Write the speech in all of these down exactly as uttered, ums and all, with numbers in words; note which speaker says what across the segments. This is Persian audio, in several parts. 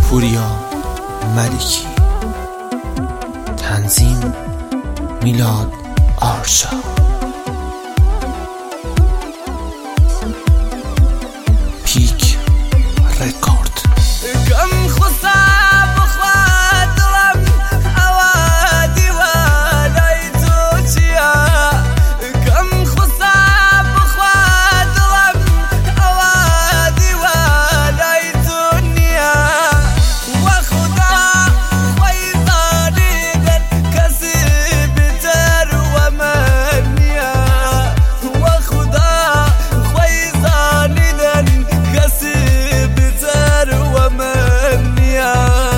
Speaker 1: پوریا ملکی، تنظیم میلاد آرشا. پیک رکورد.
Speaker 2: كم خصاب خادرم أوادي وليتوشيا كم خصاب خادرم أوادي وليتونيا وخدا خويضاني كسب تر ومنيا وخدا خويضاني كسب تر ومنيا.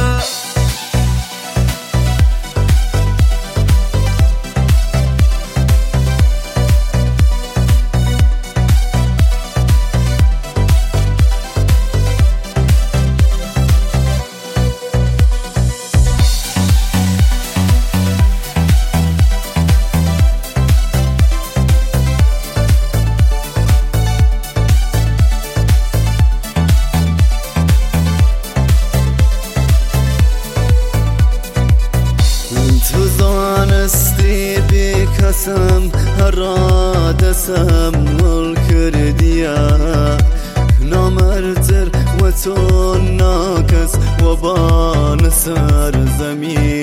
Speaker 3: تو زانستی بی کسم هر دسم مل کردیا نامرتر و تو ناکس و بان سر زمین